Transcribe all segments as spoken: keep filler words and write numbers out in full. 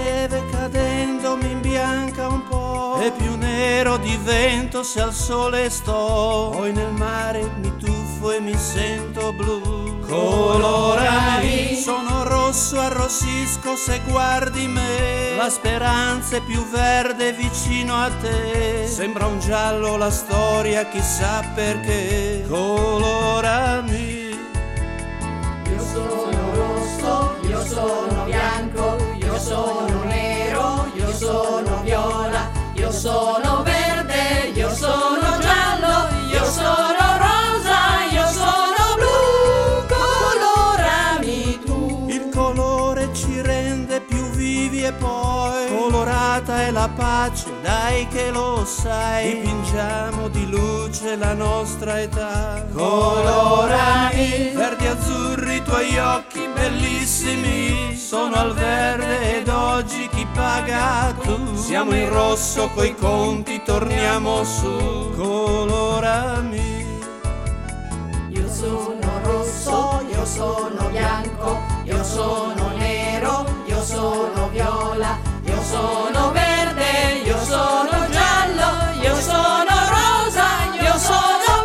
neve cadendo mi imbianca un po', e più nero divento se al sole sto. Poi nel mare mi tuffo e mi sento blu. Colorami, sono rosso, arrossisco se guardi me. La speranza è più verde vicino a te. Sembra un giallo la storia, chissà perché. Colorami. Io sono rosso, io sono bianco, io sono nero, io sono viola, io sono verde, io sono giallo, io sono rosa, io sono blu. Colorami tu. Il colore ci rende più vivi e poi colorata è la pace, dai che lo sai. Dipingiamo di luce la nostra età. Colorami, verdi azzurri i tuoi occhi bellissimi. Sono al verde ed oggi chi paga tu. Siamo in rosso coi conti, torniamo su. Colorami. Io sono rosso, io sono bianco, io sono nero, io sono viola, io sono verde, io sono giallo, io sono rosa, io sono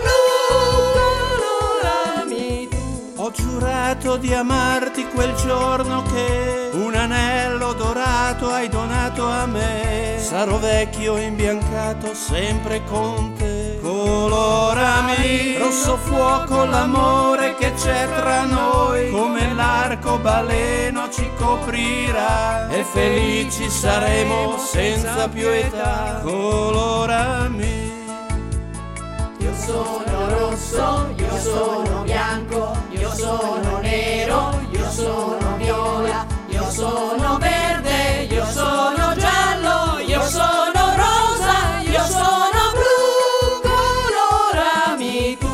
blu. Colorami tu. Ho giurato di amarti quel giorno che un anello dorato hai donato a me. Sarò vecchio e imbiancato sempre con te. Colorami, rosso fuoco l'amore che c'è tra noi. Come l'arcobaleno ci coprirà e felici saremo senza più età. Colorami. Io sono rosso, io sono bianco, io sono nero, io sono viola, io sono verde, io sono giallo, io sono rosa, io sono blu. Colorami tu.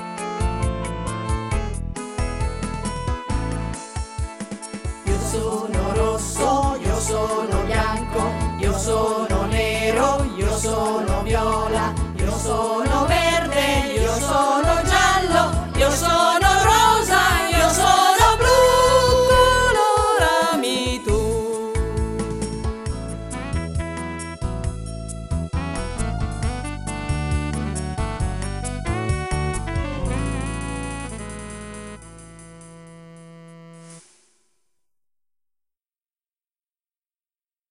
Io sono